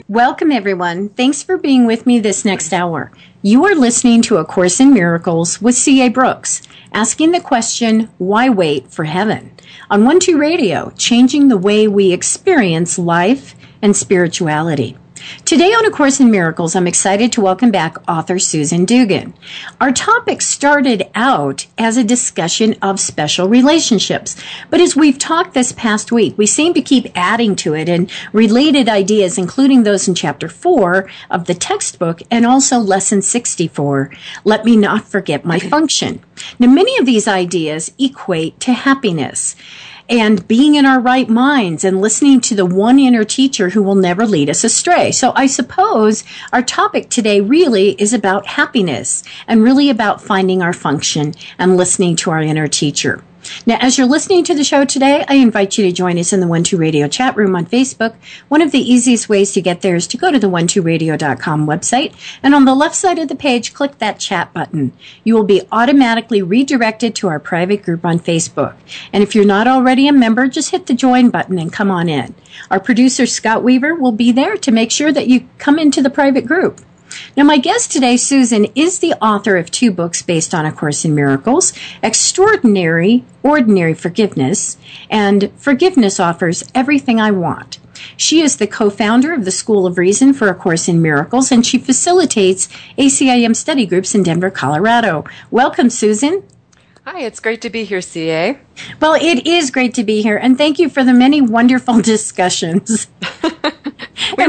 Welcome, everyone. Thanks for being with me this next hour. You are listening to A Course in Miracles with C.A. Brooks, asking the question, why wait for heaven? On 1-2 Radio, changing the way we experience life and spirituality. Today on A Course in Miracles, I'm excited to welcome back author Susan Dugan. Our topic started out as a discussion of special relationships, but as we've talked this past week, we seem to keep adding to it and related ideas, including those in Chapter 4 of the textbook and also Lesson 64, Let Me Not Forget My Function. Now, many of these ideas equate to happiness and being in our right minds and listening to the one inner teacher who will never lead us astray. So I suppose our topic today really is about happiness and really about finding our function and listening to our inner teacher. Now, as you're listening to the show today, I invite you to join us in the 1-2 Radio chat room on Facebook. One of the easiest ways to get there is to go to the 12radio.com website, and on the left side of the page, click that chat button. You will be automatically redirected to our private group on Facebook. And if you're not already a member, just hit the join button and come on in. Our producer, Scott Weaver, will be there to make sure that you come into the private group. Now, my guest today, Susan, is the author of 2 books based on A Course in Miracles, Extraordinary, Ordinary Forgiveness, and Forgiveness Offers Everything I Want. She is the co-founder of the School of Reason for A Course in Miracles, and she facilitates ACIM study groups in Denver, Colorado. Welcome, Susan. Hi, it's great to be here, CA. Well, it is great to be here, and thank you for the many wonderful discussions. We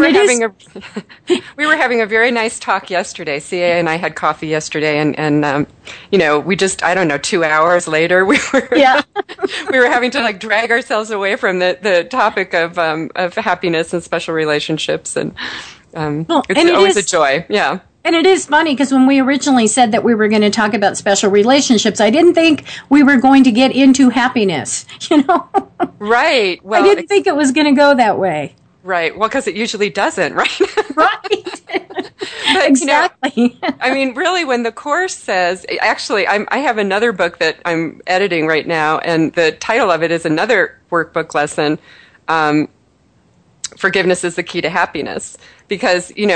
were having a very nice talk yesterday. CA and I had coffee yesterday, and we just, 2 hours later, we were having to drag ourselves away from the topic of happiness and special relationships, and it's always a joy. Yeah. And it is funny because when we originally said that we were going to talk about special relationships, I didn't think we were going to get into happiness, Right. Well, I didn't think it was going to go that way. Right. Well, because it usually doesn't, right? Right. But, exactly. Really, when the Course says, actually, I have another book that I'm editing right now, and the title of it is another workbook lesson, Forgiveness is the Key to Happiness. Because, in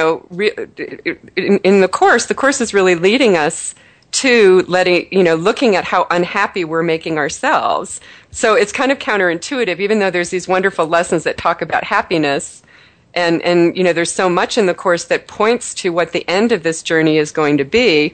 the Course is really leading us to looking at how unhappy we're making ourselves. So it's kind of counterintuitive, even though there's these wonderful lessons that talk about happiness. And there's so much in the Course that points to what the end of this journey is going to be.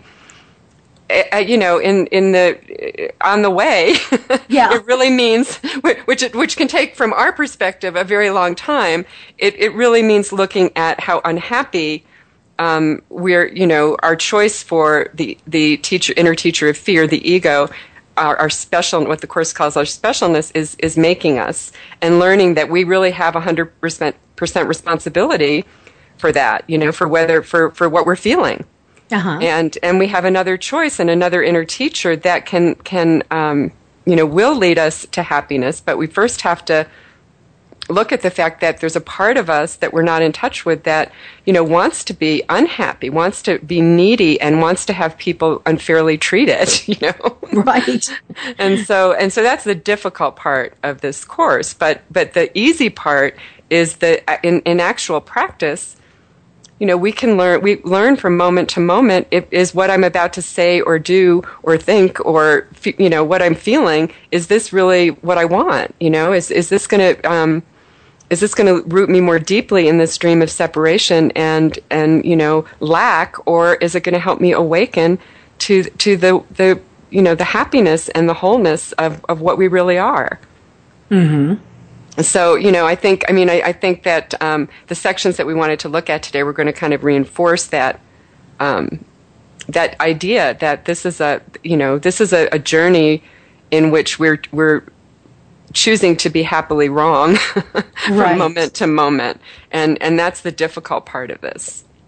On the way, yeah. It really means, which can take from our perspective a very long time. It really means looking at how unhappy we're, our choice for the inner teacher of fear, the ego, our special, what the Course calls our specialness, is making us, and learning that we really have 100% responsibility for that, for what we're feeling. Uh-huh. And we have another choice and another inner teacher that can will lead us to happiness, but we first have to look at the fact that there's a part of us that we're not in touch with that, wants to be unhappy, wants to be needy, and wants to have people unfairly treated, Right. And so that's the difficult part of this Course, but the easy part is that in actual practice, we learn from moment to moment. Is what I'm about to say or do or think or, what I'm feeling, is this really what I want? Is this going to root me more deeply in this dream of separation and lack, or is it going to help me awaken to the happiness and the wholeness of what we really are? Mm-hmm. So, I think that the sections that we wanted to look at today, we're going to kind of reinforce that that idea that this is a journey in which we're choosing to be happily wrong from right. moment to moment, and that's the difficult part of this.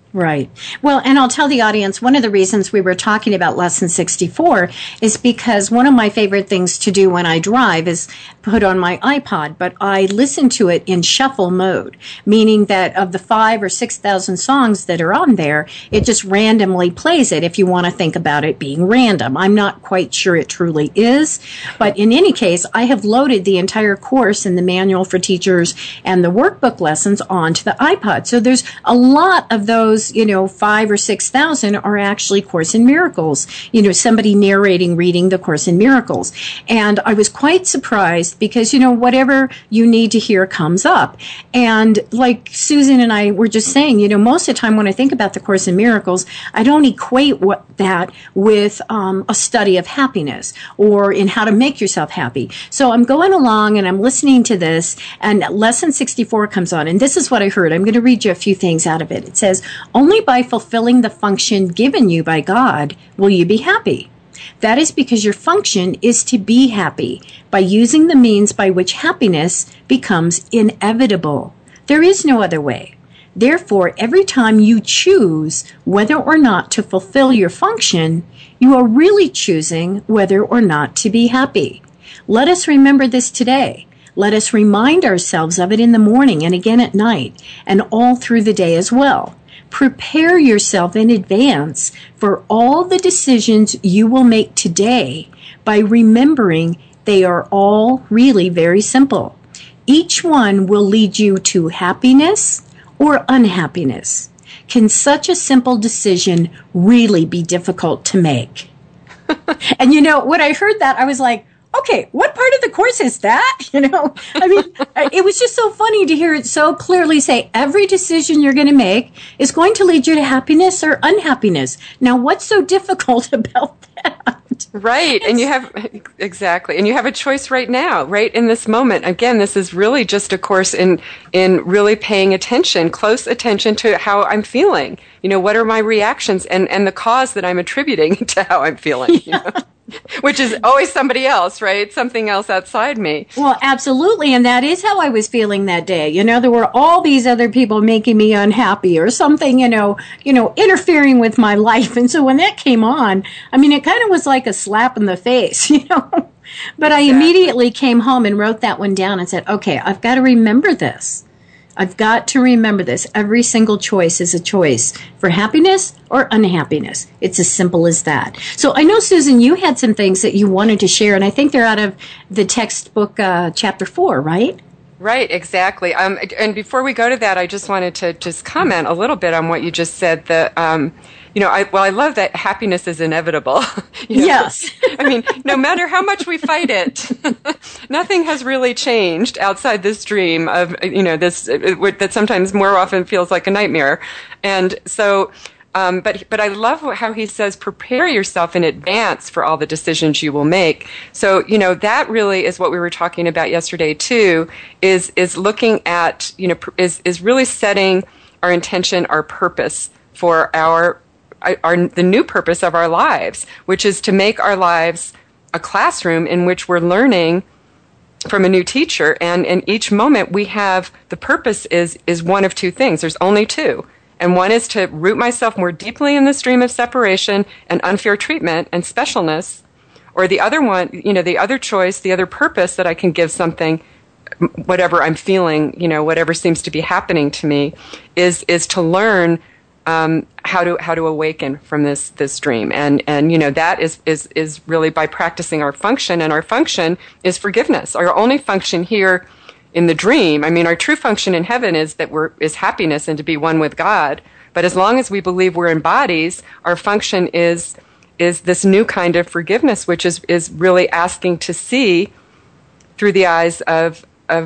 Right. Well, and I'll tell the audience, one of the reasons we were talking about Lesson 64 is because one of my favorite things to do when I drive is put on my iPod, but I listen to it in shuffle mode, meaning that of the 5,000 or 6,000 songs that are on there, it just randomly plays it if you want to think about it being random. I'm not quite sure it truly is, but in any case, I have loaded the entire course and the manual for teachers and the workbook lessons onto the iPod. So there's a lot of those, 5,000 or 6,000 are actually Course in Miracles, somebody narrating, reading the Course in Miracles. And I was quite surprised because, whatever you need to hear comes up. And like Susan and I were just saying, most of the time when I think about the Course in Miracles, I don't equate that with a study of happiness or in how to make yourself happy. So I'm going along and I'm listening to this, and Lesson 64 comes on. And this is what I heard. I'm going to read you a few things out of it. It says, only by fulfilling the function given you by God will you be happy. That is because your function is to be happy by using the means by which happiness becomes inevitable. There is no other way. Therefore, every time you choose whether or not to fulfill your function, you are really choosing whether or not to be happy. Let us remember this today. Let us remind ourselves of it in the morning and again at night and all through the day as well. Prepare yourself in advance for all the decisions you will make today by remembering they are all really very simple. Each one will lead you to happiness or unhappiness. Can such a simple decision really be difficult to make? And when I heard that, I was like, okay, what part of the course is that? It was just so funny to hear it so clearly say every decision you're going to make is going to lead you to happiness or unhappiness. Now, what's so difficult about that? Right. And you have, exactly. And you have a choice right now, right in this moment. Again, this is really just a course in really paying attention, close attention to how I'm feeling. What are my reactions and the cause that I'm attributing to how I'm feeling, Which is always somebody else, right? Something else outside me. Well, absolutely. And that is how I was feeling that day. There were all these other people making me unhappy or something, interfering with my life. And so when that came on, it kind of was like a slap in the face, But I immediately came home and wrote that one down and said, okay, I've got to remember this. I've got to remember this. Every single choice is a choice for happiness or unhappiness. It's as simple as that. So I know, Susan, you had some things that you wanted to share, and I think they're out of the textbook chapter 4, right? Right, exactly. And before we go to that, I just wanted to just comment a little bit on what you just said. I love that happiness is inevitable. Yes. No matter how much we fight it, nothing has really changed outside this dream of, this, that sometimes more often feels like a nightmare. And so, but I love how he says, prepare yourself in advance for all the decisions you will make. So, that really is what we were talking about yesterday too, is looking at, is really setting our intention, our purpose for the new purpose of our lives, which is to make our lives a classroom in which we're learning from a new teacher. And in each moment we have, the purpose is one of two things. There's only two. And one is to root myself more deeply in the stream of separation and unfair treatment and specialness. Or the other one, the other choice, the other purpose that I can give something, whatever I'm feeling, whatever seems to be happening to me, is to learn how to awaken from this dream. And that is really by practicing our function, and our function is forgiveness. Our only function here in the dream, our true function in heaven is happiness and to be one with God. But as long as we believe we're in bodies, our function is this new kind of forgiveness, which is really asking to see through the eyes of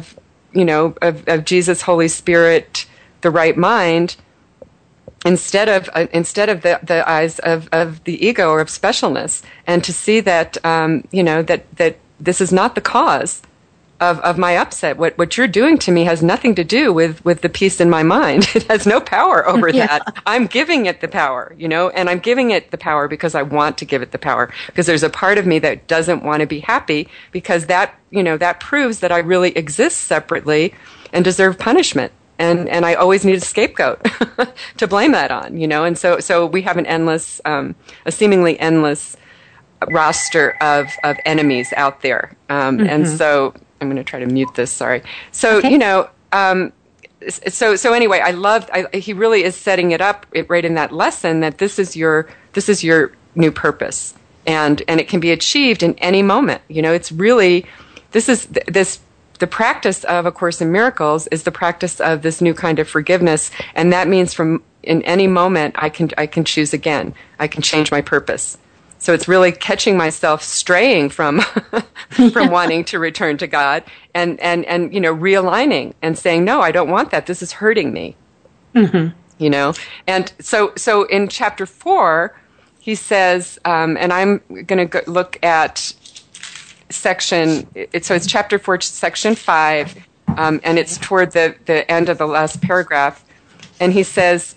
Jesus, Holy Spirit, the right mind, instead of the eyes of the ego or of specialness, and to see that that this is not the cause of my upset. What you're doing to me has nothing to do with the peace in my mind. It has no power over that. I'm giving it the power, and I'm giving it the power because I want to give it the power, because there's a part of me that doesn't want to be happy, because that proves that I really exist separately and deserve punishment. and I always need a scapegoat to blame that on, and so we have an endless, a seemingly endless roster of enemies out there, and so I'm going to try to mute this. Sorry. So okay. So anyway, he really is setting it up right in that lesson that this is your new purpose, and it can be achieved in any moment. It's really the practice of A Course in Miracles is the practice of this new kind of forgiveness, and that means in any moment I can choose again. I can change my purpose. So it's really catching myself straying from wanting to return to God and realigning and saying, no, I don't want that. This is hurting me. And so in chapter 4, he says, and I'm going to look at it's chapter 4, section 5, and it's toward the end of the last paragraph. And he says,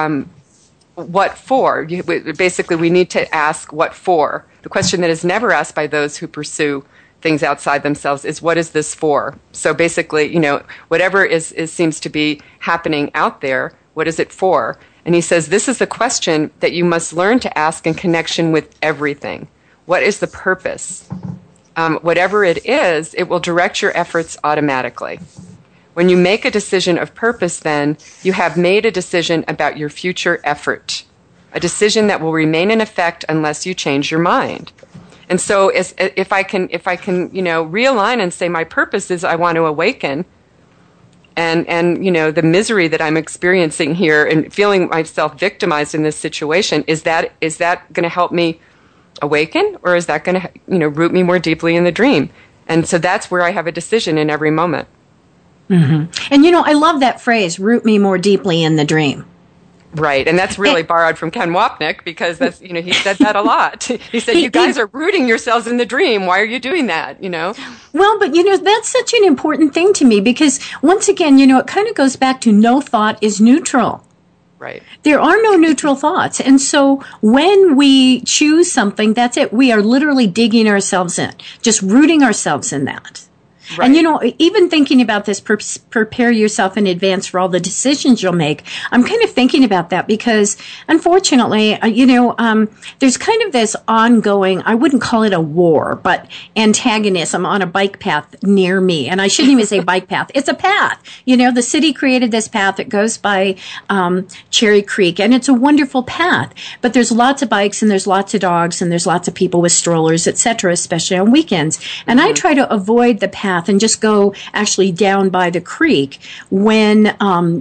what for? Basically, we need to ask what for. The question that is never asked by those who pursue things outside themselves is, what is this for? So basically, whatever seems to be happening out there, what is it for? And he says, this is the question that you must learn to ask in connection with everything. What is the purpose? Whatever it is, it will direct your efforts automatically. When you make a decision of purpose, then, you have made a decision about your future effort, a decision that will remain in effect unless you change your mind. And so if I can realign and say my purpose is I want to awaken, and the misery that I'm experiencing here and feeling myself victimized in this situation, is that going to help me awaken, or is that going to root me more deeply in the dream? And so that's where I have a decision in every moment. And I love that phrase, root me more deeply in the dream. Right, and that's really borrowed from Ken Wapnick, because that's he said that a lot. He said, you guys are rooting yourselves in the dream. Why are you doing that? Well, but that's such an important thing to me, because once again, it kind of goes back to no thought is neutral. Right. There are no neutral thoughts. And so when we choose something, that's it. We are literally digging ourselves in, just rooting ourselves in that. Right. And, even thinking about this, prepare yourself in advance for all the decisions you'll make. I'm kind of thinking about that because, unfortunately, there's kind of this ongoing, I wouldn't call it a war, but antagonism on a bike path near me. And I shouldn't even say bike path. It's a path. The city created this path that goes by Cherry Creek, and it's a wonderful path. But there's lots of bikes, and there's lots of dogs, and there's lots of people with strollers, etc., especially on weekends. And I try to avoid the path and just go actually down by the creek when, on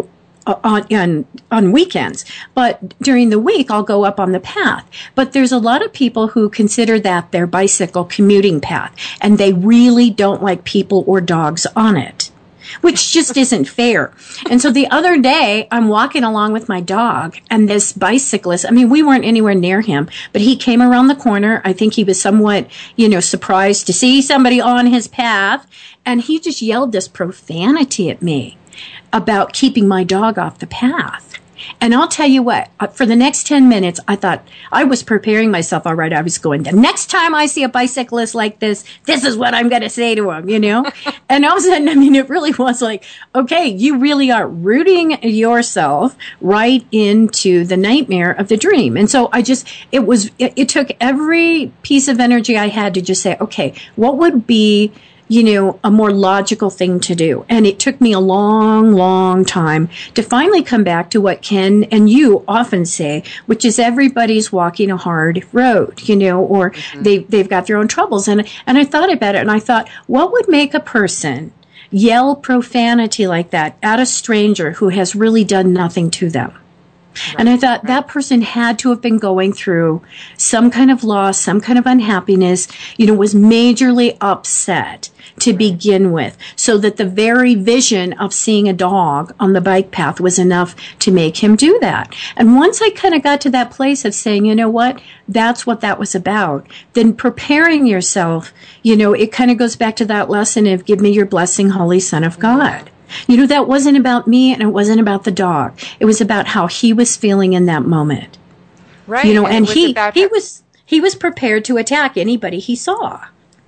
weekends. But during the week, I'll go up on the path. But there's a lot of people who consider that their bicycle commuting path, and they really don't like people or dogs on it, which just isn't fair. And so the other day, I'm walking along with my dog, and this bicyclist, we weren't anywhere near him, but he came around the corner. I think he was somewhat, surprised to see somebody on his path, and he just yelled this profanity at me about keeping my dog off the path. And I'll tell you what, for the next 10 minutes, I thought I was preparing myself. All right, I was going, the next time I see a bicyclist like this is what I'm going to say to him, And all of a sudden, it really was like, okay, you really are rooting yourself right into the nightmare of the dream. And so it took every piece of energy I had to just say, okay, what would be a more logical thing to do. And it took me a long, long time to finally come back to what Ken and you often say, which is everybody's walking a hard road, or they've got their own troubles. And I thought about it, and I thought, what would make a person yell profanity like that at a stranger who has really done nothing to them? Right, and I thought that person had to have been going through some kind of loss, some kind of unhappiness, was majorly upset to begin with, so that the very vision of seeing a dog on the bike path was enough to make him do that. And once I kind of got to that place of saying, that's what that was about, then preparing yourself, it kind of goes back to that lesson of give me your blessing, Holy Son of God. That wasn't about me, and it wasn't about the dog. It was about how he was feeling in that moment. Right. And he was prepared to attack anybody he saw.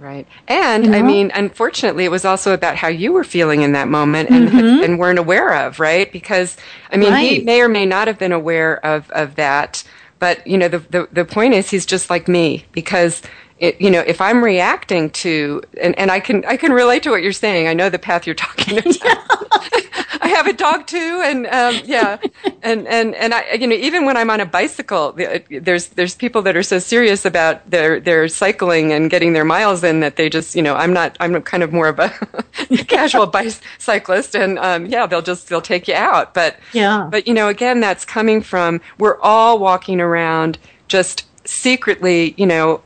Right. And I mean, unfortunately, it was also about how you were feeling in that moment and weren't aware of, right? Because, I mean, he may or may not have been aware of that. But, you know, the point is he's just like me because, if I'm reacting to, and I can relate to what you're saying. I know the path you're talking about. I have a dog too, and and I, even when I'm on a bicycle, there's people that are so serious about their cycling and getting their miles in that they just, I'm kind of more of a casual cyclist, and they'll take you out, but again, that's coming from, we're all walking around just secretly,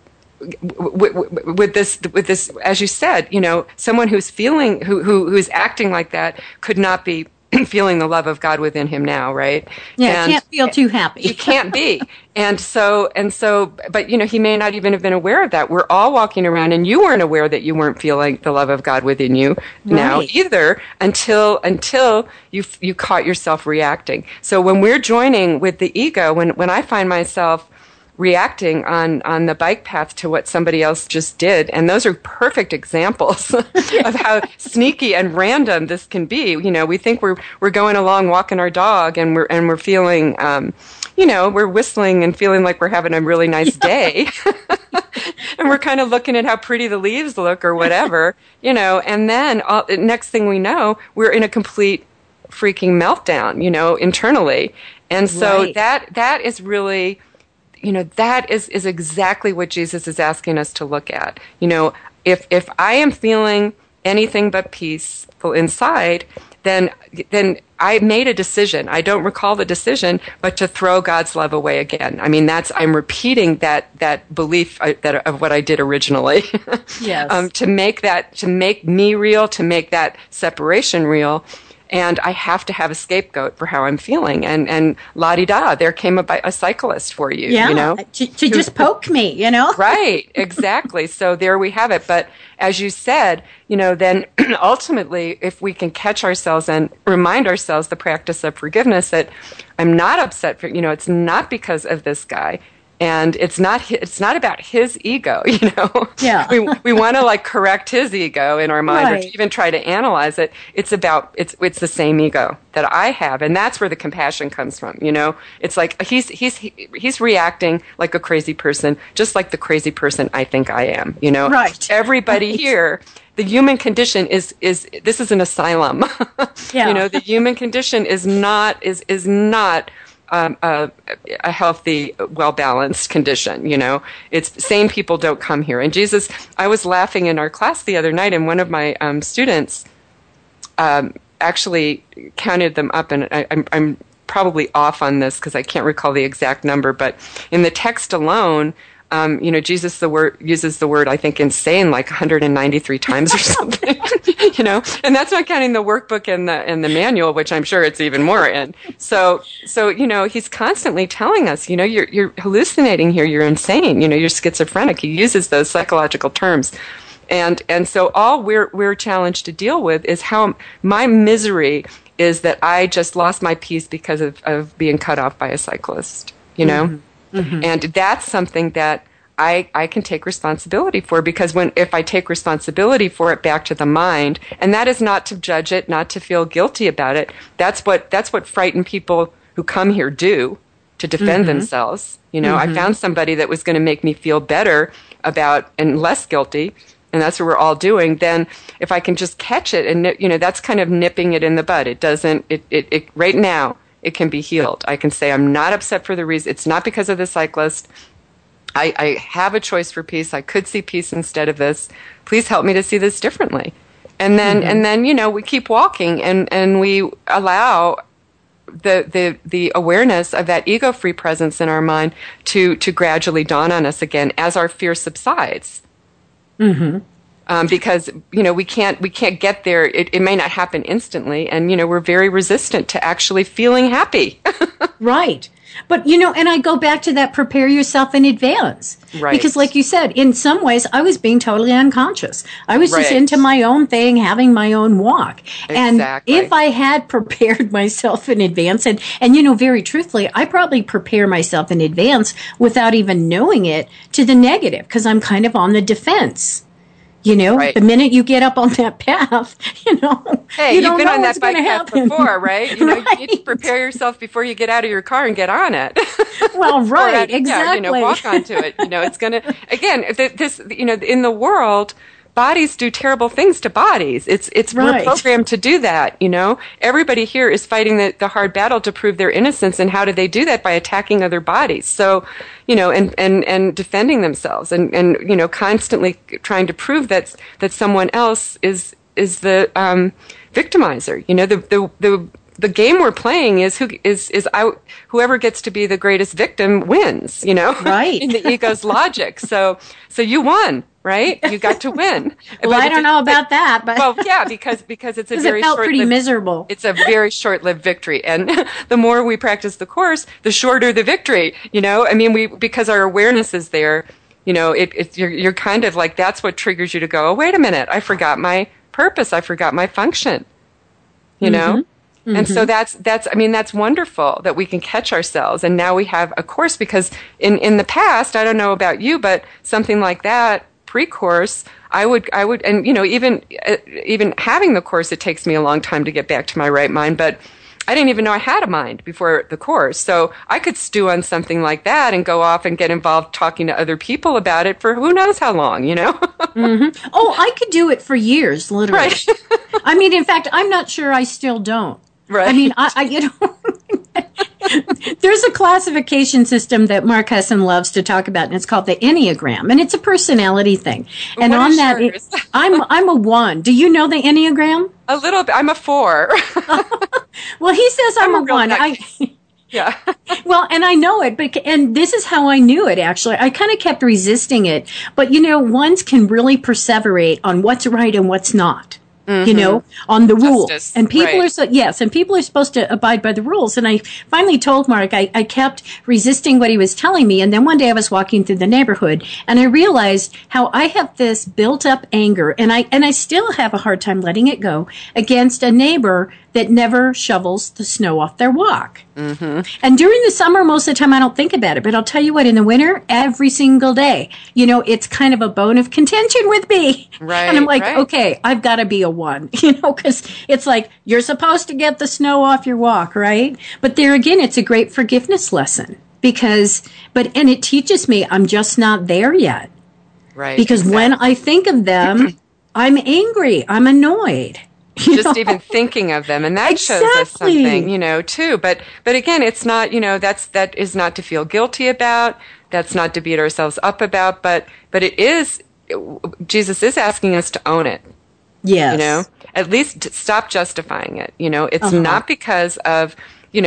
with this, as you said, someone who's feeling, who's acting like that could not be feeling the love of God within him now, right? Yeah, and can't feel too happy. You can't be. And so, but he may not even have been aware of that. We're all walking around, and you weren't aware that you weren't feeling the love of God within you now either until you caught yourself reacting. So when we're joining with the ego, when I find myself reacting on the bike path to what somebody else just did, and those are perfect examples of how sneaky and random this can be. We think we're going along walking our dog, and we're feeling, we're whistling and feeling like we're having a really nice day, and we're kind of looking at how pretty the leaves look or whatever, and then next thing we know, we're in a complete freaking meltdown, internally, and so that is really. That is exactly what Jesus is asking us to look at. If I am feeling anything but peaceful inside, then I made a decision. I don't recall the decision, but to throw God's love away again. I mean, I'm repeating that belief of what I did originally. Yes. To make me real, to make that separation real. And I have to have a scapegoat for how I'm feeling. And la-di-da, there came a cyclist for you, to just poke me, Right, exactly. So there we have it. But as you said, then ultimately, if we can catch ourselves and remind ourselves the practice of forgiveness, that I'm not upset for, it's not because of this guy. And it's not about his ego, Yeah. we want to correct his ego in our mind, or to even try to analyze it. It's the same ego that I have, and that's where the compassion comes from. It's like he's reacting like a crazy person, just like the crazy person I think I am. Right. Everybody here. The human condition is this is an asylum. Yeah. The human condition is not a healthy, well-balanced condition, It's sane people don't come here. And Jesus, I was laughing in our class the other night, and one of my students actually counted them up, and I'm probably off on this because I can't recall the exact number, but in the text alone, Jesus uses the word, I think, insane like 193 times or something, and that's not counting the workbook and the manual, which I'm sure it's even more in. So, he's constantly telling us, you're hallucinating here, you're insane, you're schizophrenic. He uses those psychological terms. And so all we're challenged to deal with is how my misery is that I just lost my peace because of being cut off by a cyclist, Mm-hmm. Mm-hmm. And that's something that I can take responsibility for, because if I take responsibility for it back to the mind, and that is not to judge it, not to feel guilty about it. That's what frightened people who come here do to defend Mm-hmm. themselves. I found somebody that was going to make me feel better about and less guilty. And that's what we're all doing. Then if I can just catch it, and that's kind of nipping it in the bud. It doesn't, it right now, it can be healed. I can say, I'm not upset for the reason. It's not because of the cyclist. I have a choice for peace. I could see peace instead of this. Please help me to see this differently. And then, we keep walking, and we allow the awareness of that ego-free presence in our mind to gradually dawn on us again as our fear subsides. Mm-hmm. Because we can't get there. It may not happen instantly, and we're very resistant to actually feeling happy. Right. But and I go back to that, prepare yourself in advance. Right. Because like you said, in some ways I was being totally unconscious. I was just Right. into my own thing, having my own walk. And Exactly. if I had prepared myself in advance, and very truthfully, I probably prepare myself in advance without even knowing it to the negative, because I'm kind of on the defense. Right. The minute you get up on that path, hey, you you've don't been know on what's that bike going to path happen. before, right? You need to prepare yourself before you get out of your car and get on it. Well, right, exactly. Yeah, walk onto it. It's going to, again, this, in the world, bodies do terrible things to bodies. It's right. We're programmed to do that, Everybody here is fighting the hard battle to prove their innocence, and how do they do that? By attacking other bodies. So, and defending themselves and constantly trying to prove that someone else is the victimizer. The game we're playing is whoever gets to be the greatest victim wins, Right. in the ego's logic. So you won, right? You got to win. Well, I don't know about that, but well, yeah, because it's a very it felt pretty miserable. It's a very short-lived victory, and the more we practice the course, the shorter the victory. Because our awareness is there. You're kind of like, that's what triggers you to go, oh, wait a minute, I forgot my purpose, I forgot my function. And so that's wonderful that we can catch ourselves. And now we have a course, because in the past, I don't know about you, but something like that pre-course, I would, and even having the course, it takes me a long time to get back to my right mind, but I didn't even know I had a mind before the course. So I could stew on something like that and go off and get involved talking to other people about it for who knows how long, Mm-hmm. Oh, I could do it for years, literally. Right. In fact, I'm not sure I still don't. Right. There's a classification system that Mark Husson loves to talk about, and it's called the Enneagram, and it's a personality thing. And what on is that, yours? I'm a 1. Do you know the Enneagram? A little bit. I'm a 4. Well, he says I'm a 1. Yeah. Well, and I know it, and this is how I knew it, actually. I kind of kept resisting it. But, ones can really perseverate on what's right and what's not. Mm-hmm. On the rules. Justice, and people right. and people are supposed to abide by the rules. And I finally told Mark, I kept resisting what he was telling me. And then one day I was walking through the neighborhood and I realized how I have this built up anger, and I still have a hard time letting it go, against a neighbor that never shovels the snow off their walk. Mm-hmm. And during the summer, most of the time, I don't think about it. But I'll tell you what, in the winter, every single day, it's kind of a bone of contention with me. Right. And I'm like, okay, I've got to be a 1, because it's like, you're supposed to get the snow off your walk, right? But there again, it's a great forgiveness lesson, and it teaches me I'm just not there yet. Right. Because when I think of them, I'm angry, I'm annoyed. Just even thinking of them, and that shows us something, too. But again, it's not, that is not to feel guilty about. That's not to beat ourselves up about. But it is. Jesus is asking us to own it. Yes. At least stop justifying it. It's not because of. In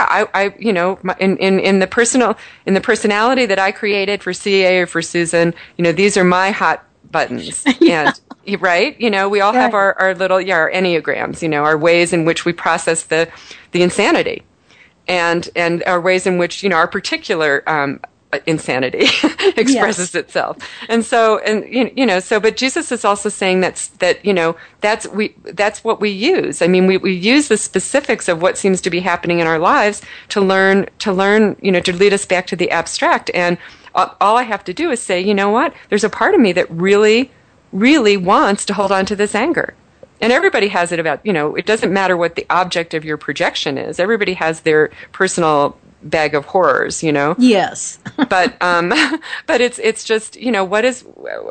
the personality that I created for CA or for Susan, these are my hot buttons. And right? We all have our little, our Enneagrams, our ways in which we process the insanity, and our ways in which, our particular insanity expresses itself. And so, but Jesus is also saying that's what we use. We use the specifics of what seems to be happening in our lives to learn, to lead us back to the abstract. And all I have to do is say, you know what? There's a part of me that really wants to hold on to this anger. And everybody has it about, it doesn't matter what the object of your projection is. Everybody has their personal bag of horrors, Yes. But it's just, what is,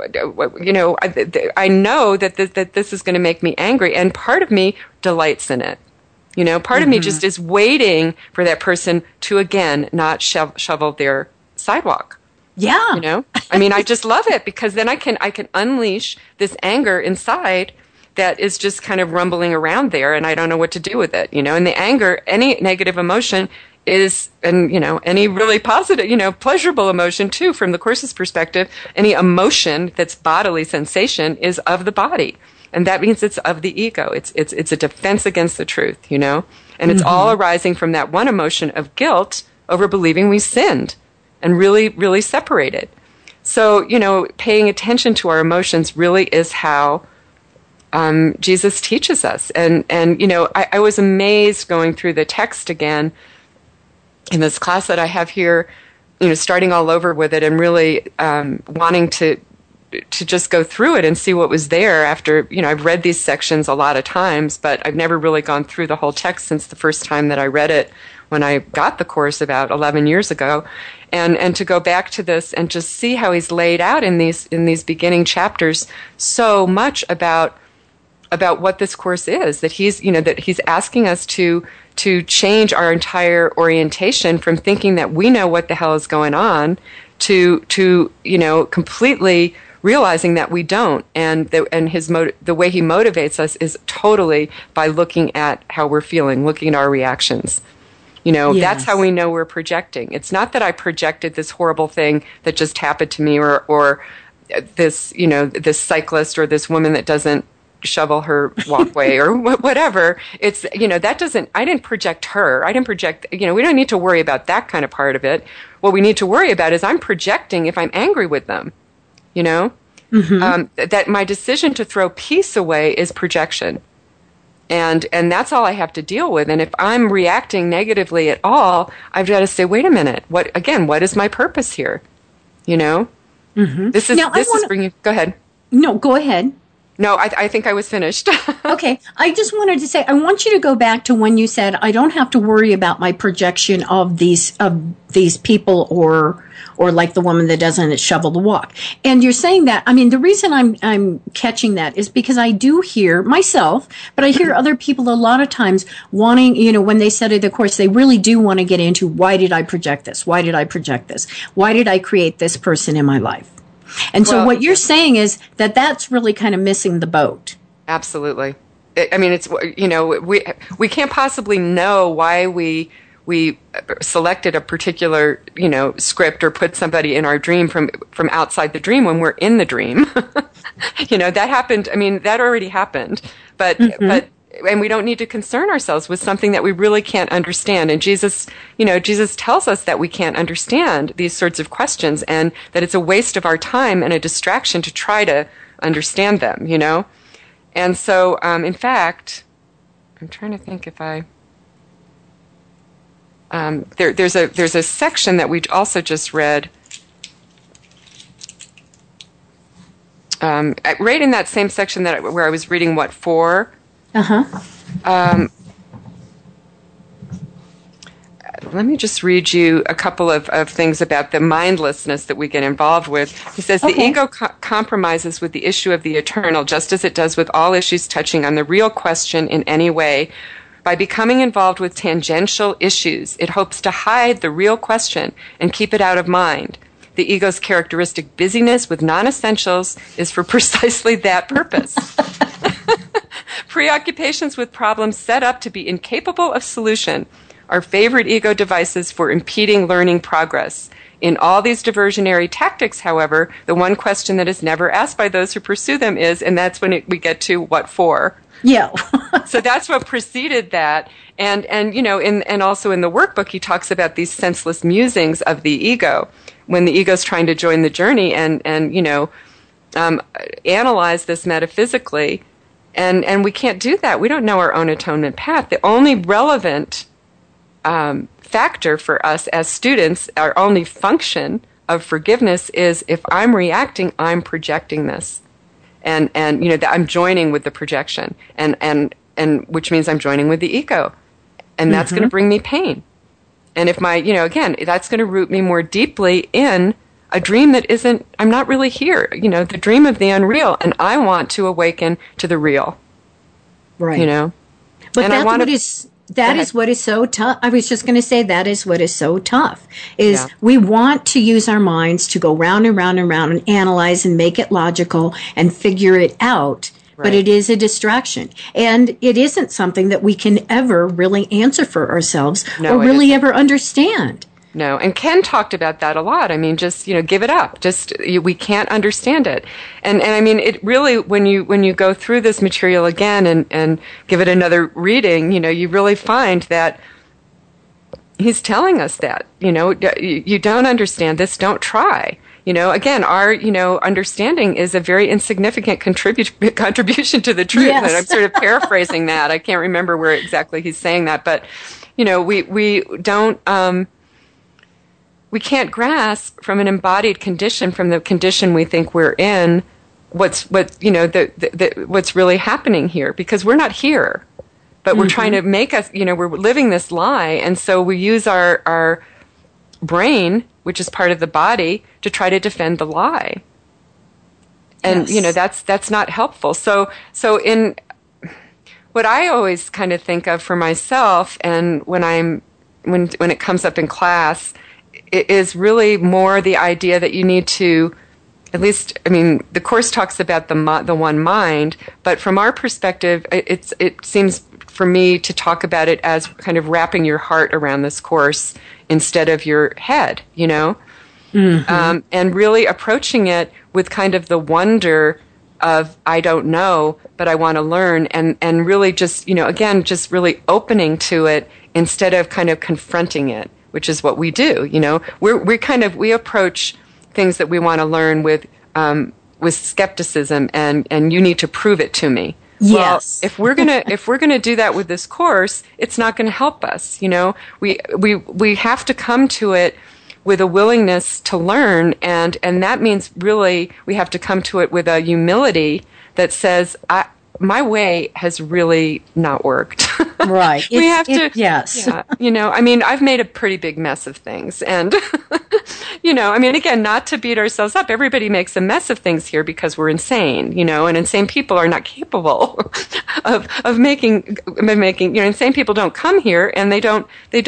I know that this is going to make me angry, and part of me delights in it. Part of me just is waiting for that person to again not shovel their sidewalk. Yeah. I just love it, because then I can unleash this anger inside that is just kind of rumbling around there, and I don't know what to do with it, And the anger, any negative emotion is, and, any really positive, pleasurable emotion too, from the Course's perspective, any emotion that's bodily sensation is of the body. And that means it's of the ego. It's a defense against the truth, And it's all arising from that one emotion of guilt over believing we sinned and really, really separated. So, paying attention to our emotions really is how Jesus teaches us. And I was amazed going through the text again in this class that I have here, starting all over with it, and really wanting to to just go through it and see what was there after, I've read these sections a lot of times, but I've never really gone through the whole text since the first time that I read it when I got the course about 11 years ago. And to go back to this and just see how he's laid out in these beginning chapters so much about what this course is, that he's asking us to change our entire orientation from thinking that we know what the hell is going on to completely realizing that we don't, and the way he motivates us is totally by looking at how we're feeling, looking at our reactions. Yes. That's how we know we're projecting. It's not that I projected this horrible thing that just happened to me, or this this cyclist or this woman that doesn't shovel her walkway or whatever. It's that doesn't. I didn't project her. I didn't project. We don't need to worry about that kind of part of it. What we need to worry about is I'm projecting if I'm angry with them. That my decision to throw peace away is projection. And that's all I have to deal with. And if I'm reacting negatively at all, I've got to say, wait a minute. What is my purpose here? This is bringing. Go ahead. No, go ahead. No, I think I was finished. Okay. I just wanted to say, I want you to go back to when you said, I don't have to worry about my projection of these people or like the woman that doesn't shovel the walk. And you're saying that, the reason I'm catching that is because I do hear myself, but I hear other people a lot of times wanting, when they study the course, they really do want to get into, why did I project this? Why did I project this? Why did I create this person in my life? And so what you're saying is that that's really kind of missing the boat. Absolutely. It's, we can't possibly know why we selected a particular, script or put somebody in our dream from outside the dream when we're in the dream. That happened. That already happened. But and we don't need to concern ourselves with something that we really can't understand. And Jesus tells us that we can't understand these sorts of questions and that it's a waste of our time and a distraction to try to understand them, And so, in fact, I'm trying to think if there's a section that we also just read, right in that same section where I was reading what for. Let me just read you a couple of things about the mindlessness that we get involved with. He says, The ego compromises with the issue of the eternal, just as it does with all issues touching on the real question in any way. By becoming involved with tangential issues, it hopes to hide the real question and keep it out of mind. The ego's characteristic busyness with non-essentials is for precisely that purpose. Preoccupations with problems set up to be incapable of solution are favorite ego devices for impeding learning progress. In all these diversionary tactics, however, the one question that is never asked by those who pursue them is, and that's when we get to what for. Yeah. So that's what preceded that. And also in the workbook, he talks about these senseless musings of the ego when the ego's trying to join the journey and analyze this metaphysically. And we can't do that. We don't know our own atonement path. The only relevant factor for us as students, our only function of forgiveness is if I'm reacting, I'm projecting this. And that I'm joining with the projection. And which means I'm joining with the ego. And that's going to bring me pain. And if again, that's going to root me more deeply in a dream that I'm not really here, the dream of the unreal, and I want to awaken to the real. Right. But and that is what is so tough. I was just going to say that is what is so tough is we want to use our minds to go round and round and round and analyze and make it logical and figure it out. Right. But it is a distraction. And it isn't something that we can ever really answer for ourselves or really ever understand. No, and Ken talked about that a lot. Just, give it up. We can't understand it. And it really, when you go through this material again and give it another reading, you really find that he's telling us that, you don't understand this, don't try. Again, our, understanding is a very insignificant contribution to the truth. Yes. And I'm sort of paraphrasing that. I can't remember where exactly he's saying that, but, we don't, we can't grasp from an embodied condition, from the condition we think we're in, what's really happening here, because we're not here, but we're trying to make us, we're living this lie, and so we use our brain, which is part of the body, to try to defend the lie. And that's not helpful. So in what I always kind of think of for myself, and when it comes up in class, it is really more the idea that you need to, at least, the Course talks about the one mind, but from our perspective, it seems for me to talk about it as kind of wrapping your heart around this Course instead of your head, and really approaching it with kind of the wonder of, I don't know, but I want to learn, and really just, again, just really opening to it instead of kind of confronting it, which is what we do. We approach things that we want to learn with skepticism, and you need to prove it to me. Yes. Well, if we're gonna do that with this Course, it's not going to help us. We have to come to it with a willingness to learn, and that means really we have to come to it with a humility that says, my way has really not worked. Right. Yes. Yeah, I've made a pretty big mess of things, and again, not to beat ourselves up. Everybody makes a mess of things here because we're insane, and insane people are not capable of making. Insane people don't come here, and they don't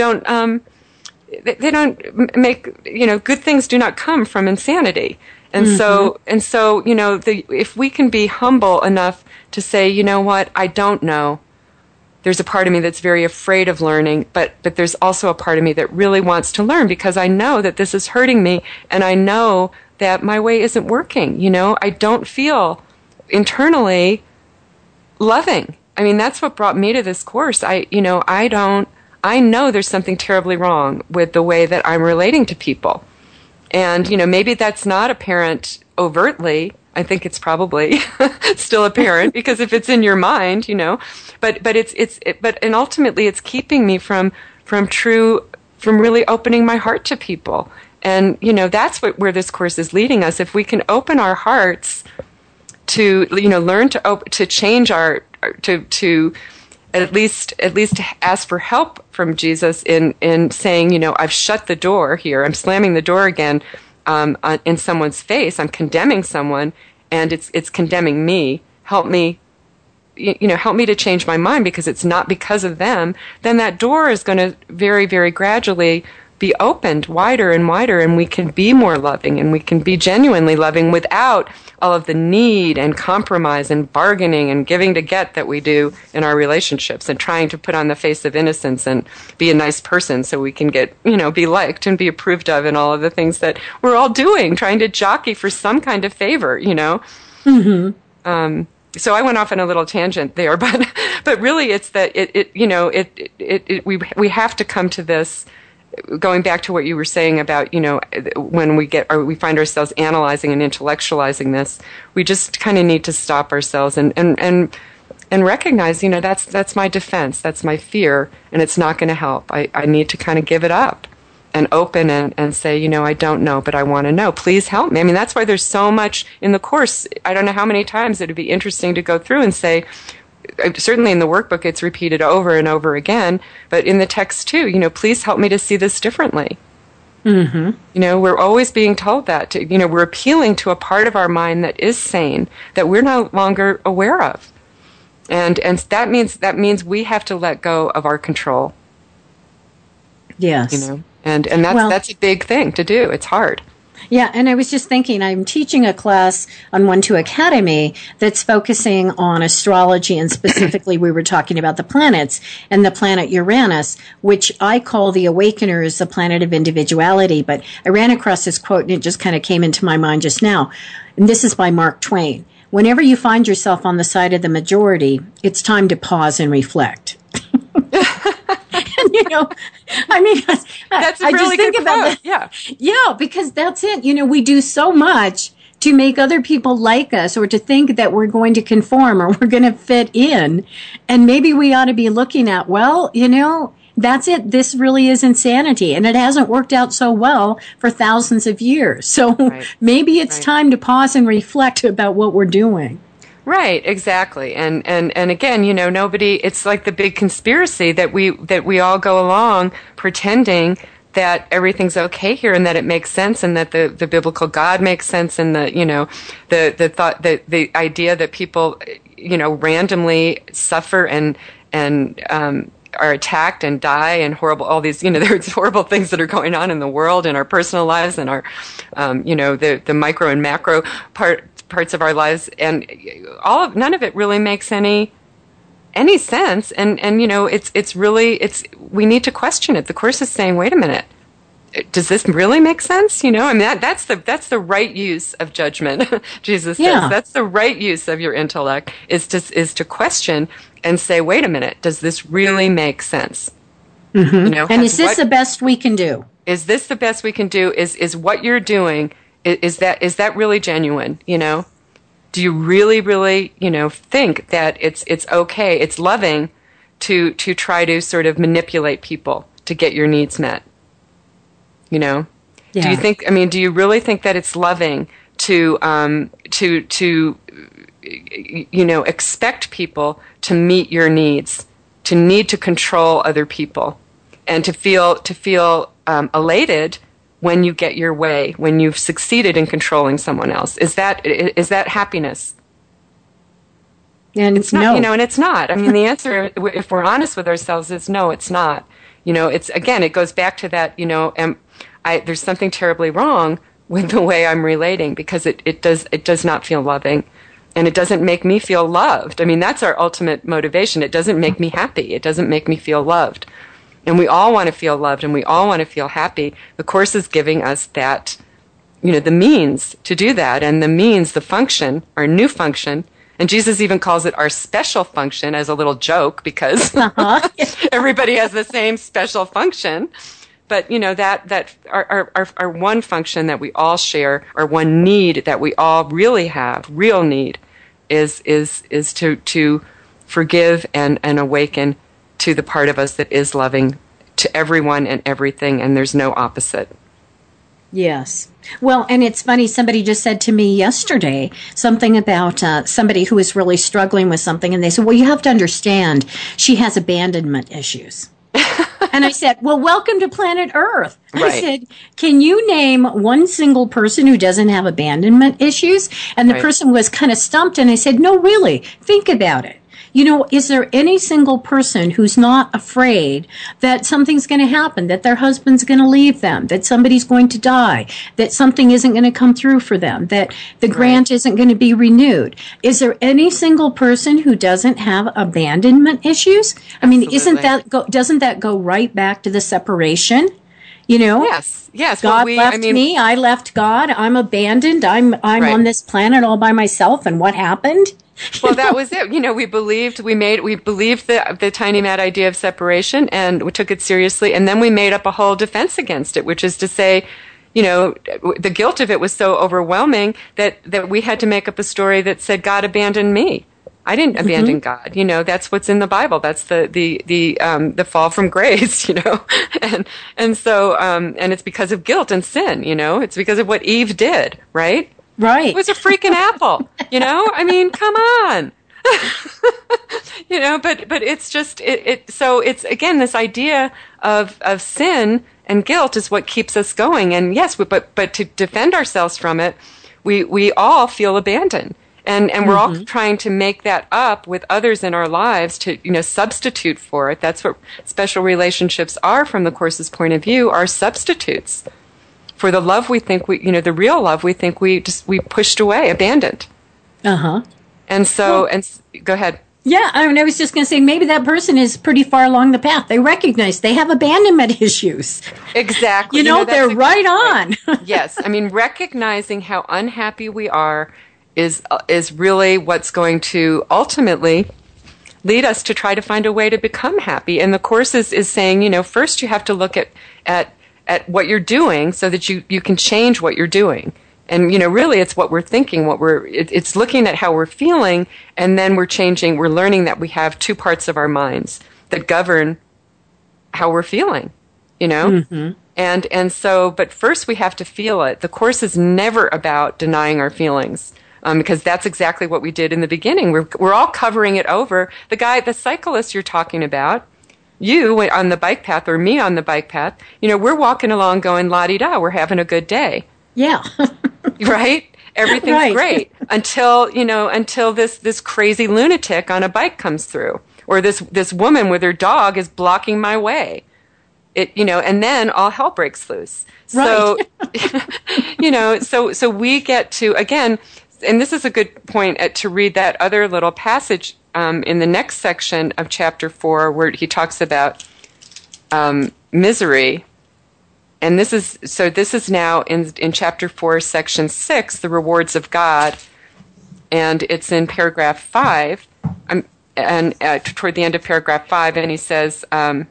make, good things do not come from insanity. And so, if we can be humble enough to say, you know what, I don't know. There's a part of me that's very afraid of learning, but there's also a part of me that really wants to learn, because I know that this is hurting me, and I know that my way isn't working. I don't feel internally loving. That's what brought me to this Course. I know there's something terribly wrong with the way that I'm relating to people. And, maybe that's not apparent overtly. I think it's probably still apparent, because if it's in your mind, but ultimately it's keeping me from really opening my heart to people. And, that's where this Course is leading us. If we can open our hearts to, learn to change to at least ask for help from Jesus in saying, I've shut the door here. I'm slamming the door again in someone's face. I'm condemning someone, and it's condemning me. Help me, help me to change my mind, because it's not because of them. Then that door is going to very, very gradually be opened wider and wider, and we can be more loving, and we can be genuinely loving without all of the need and compromise and bargaining and giving to get that we do in our relationships, and trying to put on the face of innocence and be a nice person so we can get, be liked and be approved of, and all of the things that we're all doing, trying to jockey for some kind of favor, So I went off on a little tangent there, but really it's that we have to come to this. Going back to what you were saying about, when we find ourselves analyzing and intellectualizing this, we just kind of need to stop ourselves and recognize, that's my defense, that's my fear, and it's not going to help. I need to kind of give it up and open and say, I don't know, but I want to know. Please help me. That's why there's so much in the Course. I don't know how many times it would be interesting to go through and say, certainly in the workbook it's repeated over and over again, but in the text too, please help me to see this differently. We're always being told that, we're appealing to a part of our mind that is sane, that we're no longer aware of. And that means we have to let go of our control. Yes. And that's a big thing to do. It's hard. Yeah, and I was just thinking, I'm teaching a class on 1-2 Academy that's focusing on astrology, and specifically we were talking about the planets and the planet Uranus, which I call the Awakeners, the planet of individuality. But I ran across this quote, and it just kind of came into my mind just now. And this is by Mark Twain. Whenever you find yourself on the side of the majority, it's time to pause and reflect. That's a really good quote. Yeah, because that's it. We do so much to make other people like us, or to think that we're going to conform or we're going to fit in. And maybe we ought to be looking at, that's it. This really is insanity. And it hasn't worked out so well for thousands of years. So maybe it's time to pause and reflect about what we're doing. Right, exactly. And again, nobody, it's like the big conspiracy that we all go along pretending that everything's okay here and that it makes sense and that the biblical God makes sense and the thought that the idea that people, randomly suffer and are attacked and die and horrible, all these, there's horrible things that are going on in the world in our personal lives and our, the micro and macro parts of our lives, and none of it really makes any sense. And we need to question it. The Course is saying, wait a minute, does this really make sense? That's the right use of judgment. Jesus says that's the right use of your intellect is to question and say, wait a minute, does this really make sense? Mm-hmm. And is this the best we can do? Is this the best we can do? Is what you're doing, is that really genuine? Do you really, think that it's okay, it's loving to try to sort of manipulate people to get your needs met? Do you think? Do you really think that it's loving to expect people to meet your needs, to need to control other people, and to feel elated when you get your way, when you've succeeded in controlling someone else? Is that happiness? And it's not, and it's not. The answer, if we're honest with ourselves, is no, it's not. It goes back to that, there's something terribly wrong with the way I'm relating because it does not feel loving. And it doesn't make me feel loved. That's our ultimate motivation. It doesn't make me happy. It doesn't make me feel loved. And we all want to feel loved and we all want to feel happy. The Course is giving us that, the means to do that. And the means, the function, our new function. And Jesus even calls it our special function as a little joke because everybody has the same special function. But, that our one function that we all share, our one need that we all really have, real need, is to forgive and awaken to the part of us that is loving to everyone and everything, and there's no opposite. Yes. Well, and it's funny, somebody just said to me yesterday something about somebody who is really struggling with something, and they said, well, you have to understand, she has abandonment issues. And I said, well, welcome to planet Earth. Right. I said, can you name one single person who doesn't have abandonment issues? And the person was kind of stumped, and I said, no, really, think about it. Is there any single person who's not afraid that something's going to happen, that their husband's going to leave them, that somebody's going to die, that something isn't going to come through for them, that the grant isn't going to be renewed? Is there any single person who doesn't have abandonment issues? Absolutely. Doesn't that go right back to the separation? Yes. God left me. I left God. I'm abandoned. I'm on this planet all by myself. And what happened? Well, that was it. We believed the tiny mad idea of separation, and we took it seriously. And then we made up a whole defense against it, which is to say, the guilt of it was so overwhelming that we had to make up a story that said God abandoned me. I didn't abandon God. That's what's in the Bible. That's the fall from grace, and so it's because of guilt and sin, it's because of what Eve did, right? Right. It was a freaking apple, come on. But it's just, so it's, again, this idea of sin and guilt is what keeps us going. And yes, but to defend ourselves from it, we all feel abandoned. And we're all trying to make that up with others in our lives to, substitute for it. That's what special relationships are from the Course's point of view, are substitutes for the love we think the real love we think we pushed away, abandoned. And so, go ahead. Yeah, I was just going to say, maybe that person is pretty far along the path. They recognize they have abandonment issues. Exactly. They're right on. Yes. Recognizing how unhappy we are is really what's going to ultimately lead us to try to find a way to become happy. And the Course is saying, first you have to look at what you're doing so that you can change what you're doing. And, really it's what we're thinking, it's looking at how we're feeling, and then we're learning that we have two parts of our minds that govern how we're feeling, you know? Mm-hmm. And so, but first we have to feel it. The Course is never about denying our feelings, because that's exactly what we did in the beginning. We're all covering it over. The cyclist you're talking about, you on the bike path or me on the bike path, you know, we're walking along going la-di-da, we're having a good day. Yeah. Right? Everything's great until this crazy lunatic on a bike comes through, or this woman with her dog is blocking my way. And then all hell breaks loose. So, so we get to, again, and this is a good point to read that other little passage in the next section of chapter 4, where he talks about misery. And this is now in chapter 4, section 6, the rewards of God, and it's in paragraph 5, and toward the end of paragraph 5, and he says, I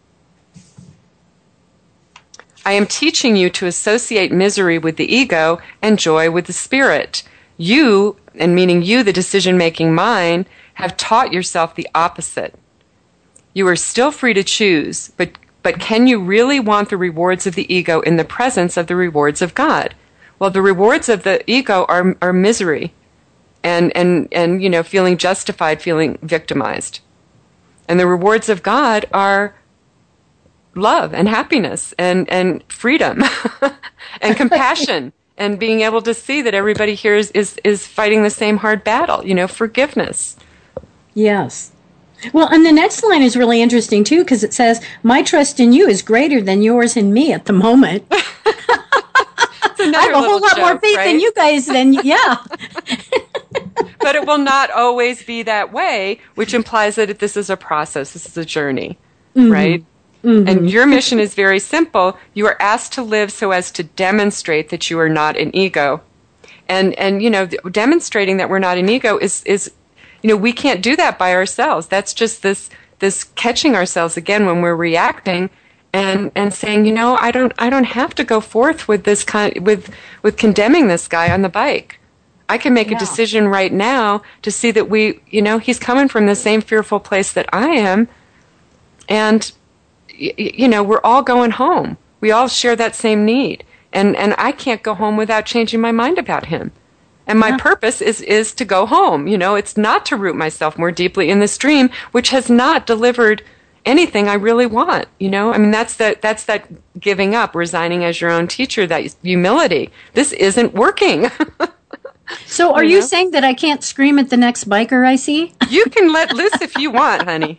am teaching you to associate misery with the ego and joy with the spirit. You, and meaning you, the decision-making mind, have taught yourself the opposite. You are still free to choose, but can you really want the rewards of the ego in the presence of the rewards of God? Well, the rewards of the ego are misery and feeling justified, feeling victimized. And the rewards of God are love and happiness and freedom and compassion and being able to see that everybody here is fighting the same hard battle, forgiveness. Yes. Well, and the next line is really interesting, too, because it says, my trust in you is greater than yours in me at the moment. I have a whole lot more faith in you guys than, yeah. But it will not always be that way, which implies that this is a process, this is a journey, right? Mm-hmm. And your mission is very simple. You are asked to live so as to demonstrate that you are not an ego. And demonstrating that we're not an ego is we can't do that by ourselves. That's just this catching ourselves again when we're reacting and saying, I don't have to go forth with this with condemning this guy on the bike. I can make a decision right now to see that he's coming from the same fearful place that I am, and we're all going home. We all share that same need, and I can't go home without changing my mind about him. And my purpose is to go home. It's not to root myself more deeply in the stream, which has not delivered anything I really want. That's that giving up, resigning as your own teacher, that humility. This isn't working. So are you saying that I can't scream at the next biker I see? You can let loose if you want, honey.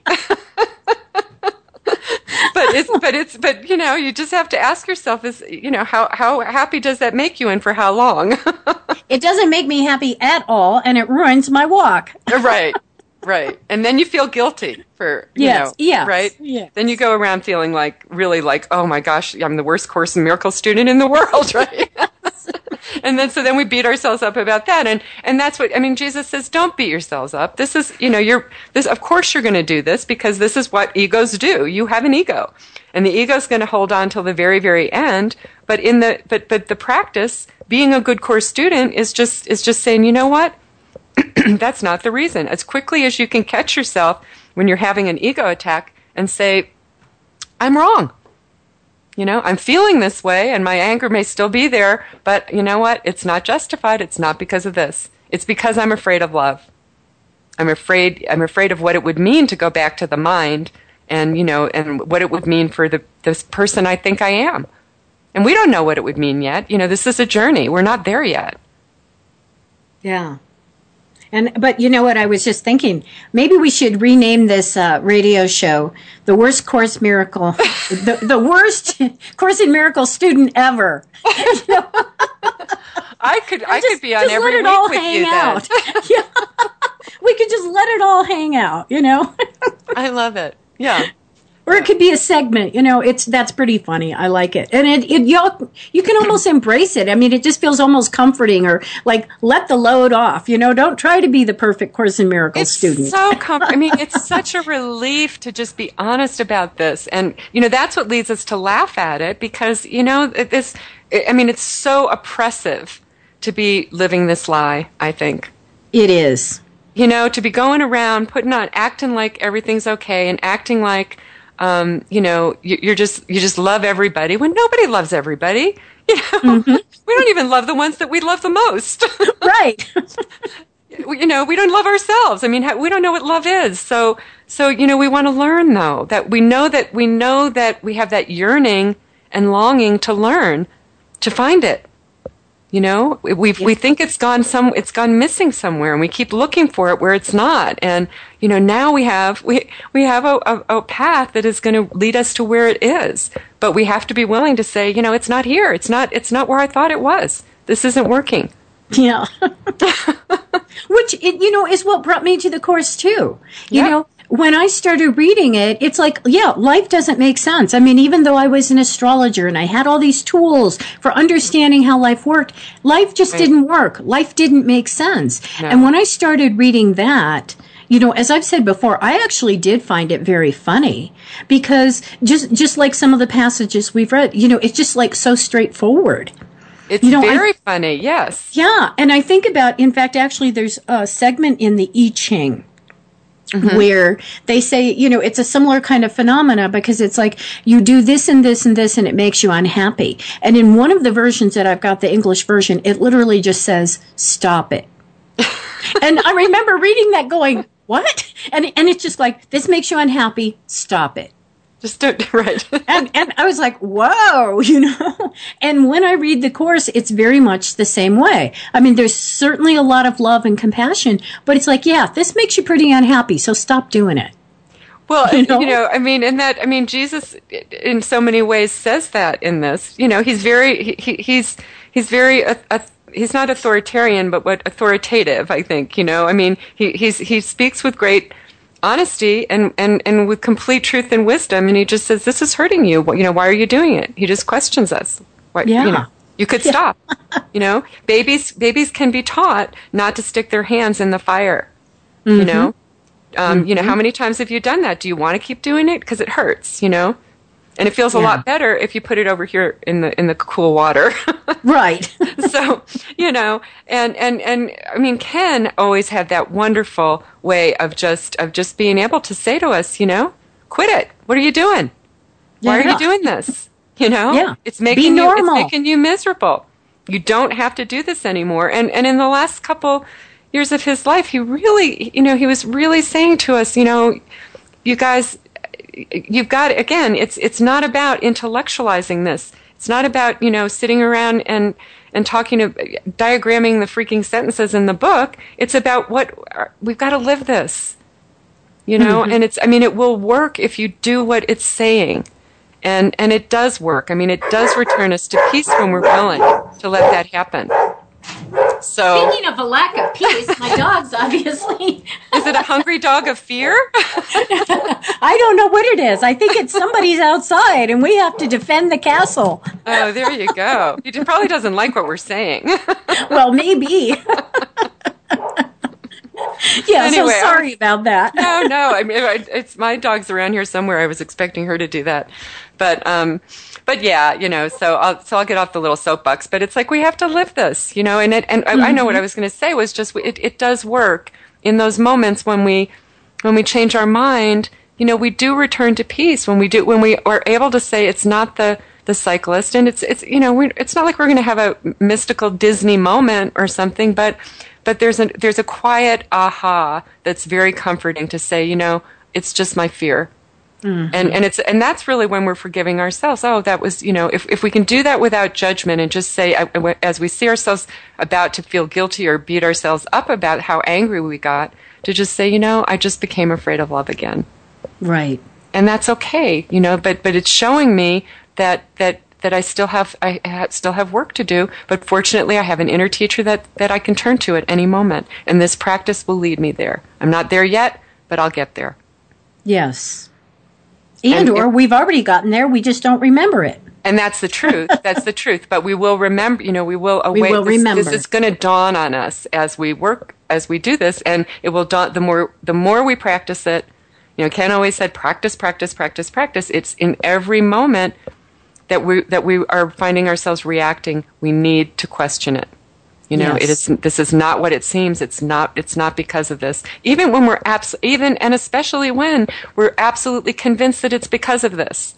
But you just have to ask yourself, how happy does that make you and for how long? It doesn't make me happy at all, and it ruins my walk. Right. And then you feel guilty for, right? Yes. Then you go around feeling really like, oh my gosh, I'm the worst Course in Miracles student in the world, right? And then, so then we beat ourselves up about that. And that's what, Jesus says, don't beat yourselves up. This is, of course you're going to do this because this is what egos do. You have an ego. And the ego's going to hold on till the very, very end. But but the practice, being a good Course student is just saying, you know what? That's not the reason. As quickly as you can catch yourself when you're having an ego attack and say, I'm wrong. I'm feeling this way and my anger may still be there, but you know what? It's not justified. It's not because of this. It's because I'm afraid of love. I'm afraid of what it would mean to go back to the mind and what it would mean for this person I think I am. And we don't know what it would mean yet. This is a journey. We're not there yet. Yeah. But you know what? I was just thinking, maybe we should rename this radio show "The Worst Course Miracle," the worst Course in Miracles student ever. I could be on every week with you out. Yeah. We could just let it all hang out. I love it. Yeah. Or it could be a segment, that's pretty funny. I like it. And you can almost embrace it. It just feels almost comforting, or like, let the load off, don't try to be the perfect Course in Miracles student. It's so it's such a relief to just be honest about this. And, that's what leads us to laugh at it because, it's so oppressive to be living this lie, I think. It is. To be going around acting like everything's okay and acting like, you just love everybody when nobody loves everybody. We don't even love the ones that we love the most. Right. We don't love ourselves. I mean, we don't know what love is. So we want to learn, though, that we know that we have that yearning and longing to learn, to find it. We think it's gone missing somewhere, and we keep looking for it where it's not. And now we have a path that is going to lead us to where it is. But we have to be willing to say, it's not here. It's not where I thought it was. This isn't working. Yeah. Which, is what brought me to the Course, too. When I started reading it, it's like, life doesn't make sense. I mean, even though I was an astrologer and I had all these tools for understanding how life worked, life just didn't work. Life didn't make sense. No. And when I started reading that, as I've said before, I actually did find it very funny because just like some of the passages we've read, it's just like so straightforward. It's very funny, yes. Yeah, and I think about, in fact, actually there's a segment in the I Ching where they say, it's a similar kind of phenomena because it's like you do this and this and this and it makes you unhappy. And in one of the versions that I've got, the English version, it literally just says, stop it. And I remember reading that going, what? And it's just like, this makes you unhappy, stop it. Just do it, right. and I was like, whoa, And when I read the Course, it's very much the same way. I mean, there's certainly a lot of love and compassion, but it's like, this makes you pretty unhappy, so stop doing it. Well, Jesus in so many ways says that in this. He's very, he's not authoritarian, but authoritative, I think, he speaks with great honesty and with complete truth and wisdom, and he just says, this is hurting you. Why are you doing it? He just questions us. You could stop. Babies can be taught not to stick their hands in the fire. How many times have you done that? Do you want to keep doing it? Because it hurts, And it feels a lot better if you put it over here in the cool water. Right. So, and I mean, Ken always had that wonderful way of just being able to say to us, quit it. What are you doing? Why are you doing this? It's making you miserable. You don't have to do this anymore. And in the last couple years of his life, he really, he was really saying to us, you guys, you've got, again, it's not about intellectualizing this. It's not about, sitting around and talking, diagramming the freaking sentences in the book. It's about we've got to live this, and it will work if you do what it's saying. And it does work. I mean, it does return us to peace when we're willing to let that happen. So, speaking of a lack of peace, my dog's obviously... Is it a hungry dog of fear? I don't know what it is. I think it's somebody's outside and we have to defend the castle. Oh, there you go. He probably doesn't like what we're saying. Well, maybe. Yeah, anyway, so sorry about that. No. I mean, it's my dog's around here somewhere. I was expecting her to do that. But yeah, so I'll get off the little soapbox. But it's like we have to live this, and I know what I was going to say was just it does work in those moments when we change our mind. We do return to peace when we are able to say it's not the cyclist, and it's not like we're going to have a mystical Disney moment or something, but there's a quiet aha that's very comforting to say, it's just my fear. Mm-hmm. And that's really when we're forgiving ourselves. Oh, that was, if we can do that without judgment and just say, as we see ourselves about to feel guilty or beat ourselves up about how angry we got, to just say, I just became afraid of love again. Right. And that's okay, but it's showing me that I still have work to do, but fortunately I have an inner teacher that I can turn to at any moment, and this practice will lead me there. I'm not there yet, but I'll get there. Yes. Or we've already gotten there, we just don't remember it. And that's the truth. That's the truth. But we will remember, we will await. We will remember. This is going to dawn on us as we do this, and it will dawn, the more we practice it. Ken always said, practice, practice, practice, practice. It's in every moment that we are finding ourselves reacting, we need to question it. You know, this is not what it seems. It's not because of this. Even when we're and especially when we're absolutely convinced that it's because of this.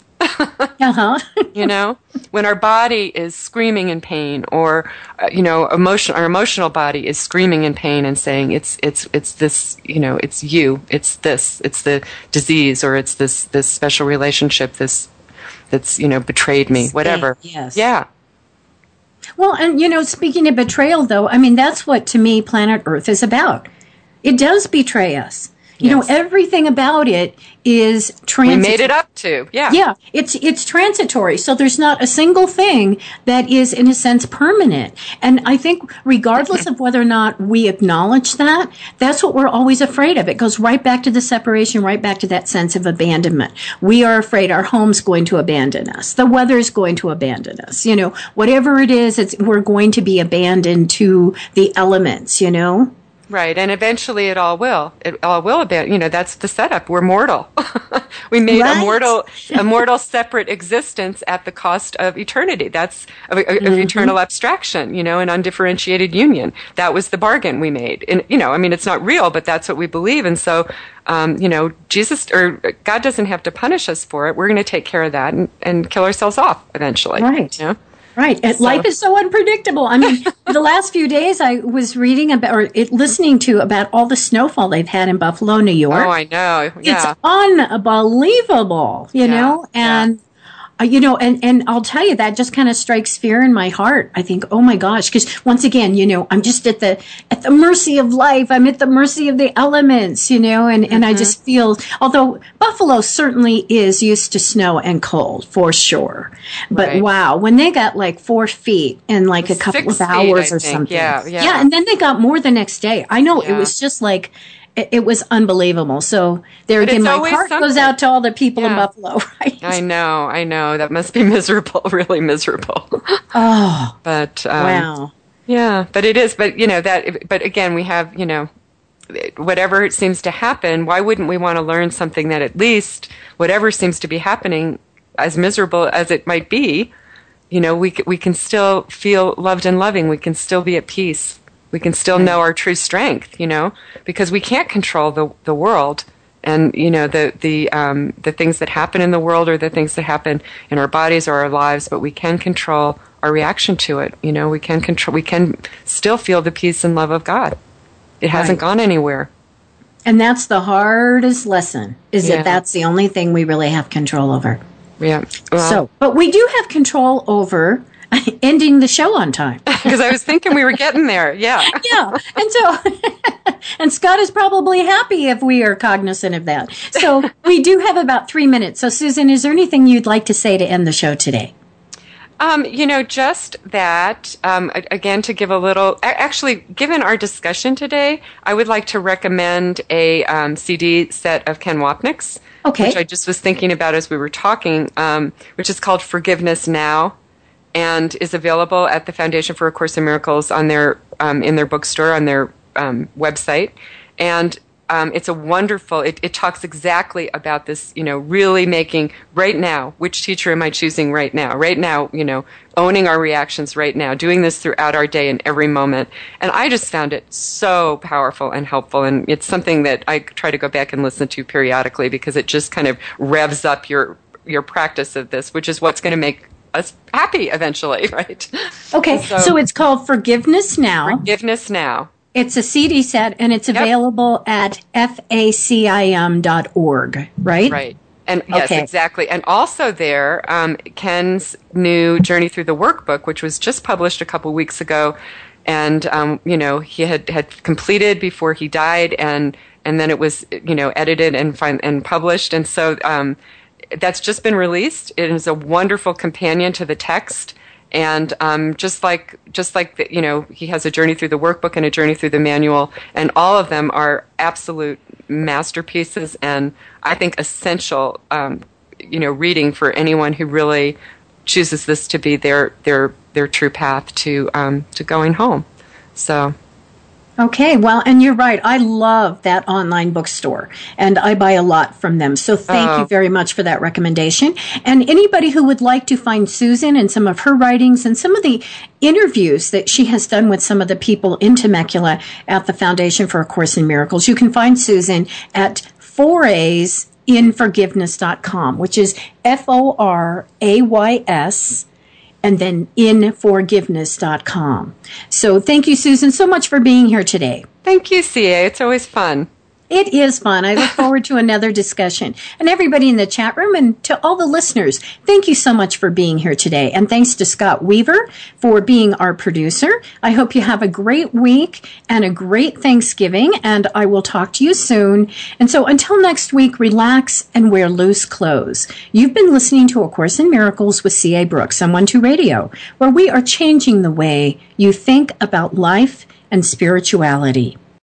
You know, when our body is screaming in pain, or our emotional body is screaming in pain and saying it's this, it's you, it's this, it's the disease, or it's this special relationship that's betrayed me, whatever. Yes. Yeah. Well, and speaking of betrayal, though, I mean, that's what to me Planet Earth is about. It does betray us. Everything about it is transitory. We made it up to, yeah. Yeah, it's transitory. So there's not a single thing that is, in a sense, permanent. And I think regardless of whether or not we acknowledge that, that's what we're always afraid of. It goes right back to the separation, right back to that sense of abandonment. We are afraid our home's going to abandon us. The weather's going to abandon us. Whatever it is, we're going to be abandoned to the elements, Right, and eventually it all will. It all will abandon. That's the setup. We're mortal. We made a mortal separate existence at the cost of eternity. That's of eternal abstraction, an undifferentiated union. That was the bargain we made. And, it's not real, but that's what we believe. And so, Jesus or God doesn't have to punish us for it. We're going to take care of that and kill ourselves off eventually. Right. Right. Life is so unpredictable. I mean, for the last few days, I was reading listening to about all the snowfall they've had in Buffalo, New York. Oh, I know. Yeah. It's unbelievable, and and I'll tell you, that just kind of strikes fear in my heart. I think, oh my gosh, because once again, I'm just at the mercy of life. I'm at the mercy of the elements, and I just feel, although Buffalo certainly is used to snow and cold for sure, but wow, when they got like 4 feet in like a couple of hours or something, yeah, and then they got more the next day. I know it was just like. It was unbelievable. So there again, my heart goes out to all the people in Buffalo, right? I know. That must be miserable, really miserable. Oh. But, wow. Yeah, but it is. But, but again, we have, whatever it seems to happen, why wouldn't we want to learn something that at least whatever seems to be happening, as miserable as it might be, we can still feel loved and loving. We can still be at peace. We can still know our true strength, because we can't control the world and, the things that happen in the world or the things that happen in our bodies or our lives, but we can control our reaction to it. We can still feel the peace and love of God. It hasn't gone anywhere. And that's the hardest lesson, is that that's the only thing we really have control over. Yeah. Well, but we do have control over ending the show on time. Because I was thinking we were getting there. Yeah. Yeah. And so, and Scott is probably happy if we are cognizant of that. So we do have about 3 minutes. So Susan, is there anything you'd like to say to end the show today? Just that, again, to give a little, actually, given our discussion today, I would like to recommend a CD set of Ken Wapnick's, which I just was thinking about as we were talking, which is called Forgiveness Now, and is available at the Foundation for A Course in Miracles on their in their bookstore, on their website. And it's a wonderful, it talks exactly about this, really making right now, which teacher am I choosing right now? Right now, owning our reactions right now, doing this throughout our day in every moment. And I just found it so powerful and helpful. And it's something that I try to go back and listen to periodically, because it just kind of revs up your practice of this, which is what's going to make us happy eventually, right? Okay, so it's called Forgiveness Now. Forgiveness Now. It's a CD set, and it's available at facim.org, right? Right. And yes, exactly. And also there, Ken's new Journey Through the Workbook, which was just published a couple weeks ago, and he had completed before he died, and then it was edited and published, and so that's just been released. It is a wonderful companion to the text. And just like he has a journey through the workbook and a journey through the manual, and all of them are absolute masterpieces, and I think essential, reading for anyone who really chooses this to be their true path to going home. So, Okay, well, and you're right. I love that online bookstore, and I buy a lot from them. So thank you very much for that recommendation. And anybody who would like to find Susan and some of her writings and some of the interviews that she has done with some of the people in Temecula at the Foundation for A Course in Miracles, you can find Susan at foraysinforgiveness.com, which is FORAYS and then inforgiveness.com. So thank you, Susan, so much for being here today. Thank you, CA. It's always fun. It is fun. I look forward to another discussion. And everybody in the chat room and to all the listeners, thank you so much for being here today. And thanks to Scott Weaver for being our producer. I hope you have a great week and a great Thanksgiving, and I will talk to you soon. And so until next week, relax and wear loose clothes. You've been listening to A Course in Miracles with C.A. Brooks on 12 Radio, where we are changing the way you think about life and spirituality.